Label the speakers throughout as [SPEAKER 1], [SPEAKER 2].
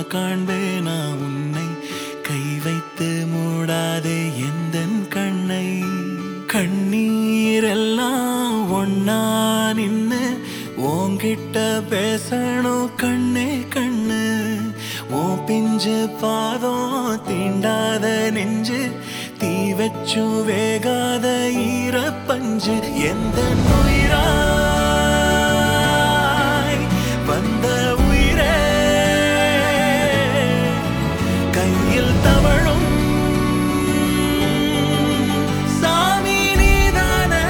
[SPEAKER 1] காண்பேனா உன்னை கை வைத்து மூடாதே எந்தன் கண்ணை கண்ணீரெல்லாம் ஒன்னா நின்னு உன்கிட்ட பேசணும் கண்ணே கண்ணு ஓ பிஞ்சு பாதம் தீண்டாத நெஞ்சு தீ வச்சு வேகாத ஈரப்பஞ்சு எந்த உயிராய் வந்த உயிரே கையில் தவழும் சாமி நீதானே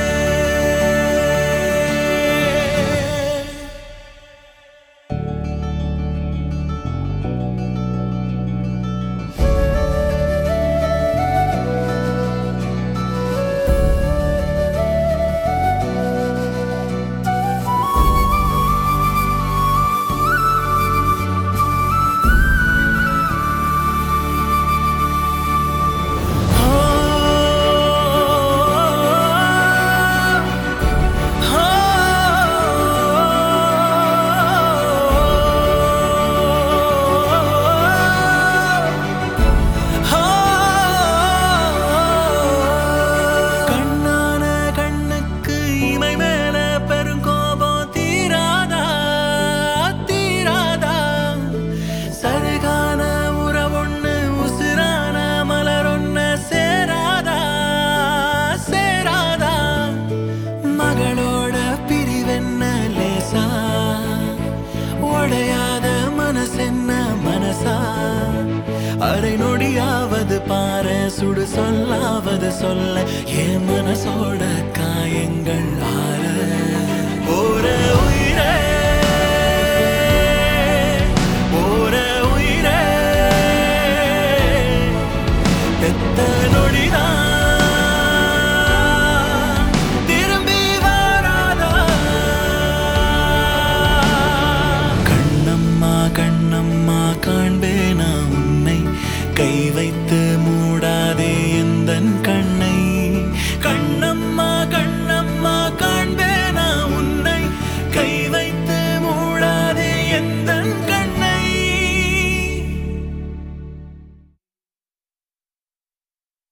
[SPEAKER 1] அரை நொடியாவது பாரு சுடு சொல்லாவது சொல்ல என் மனசோட காயங்கள் ஆற ஒரு உயிரே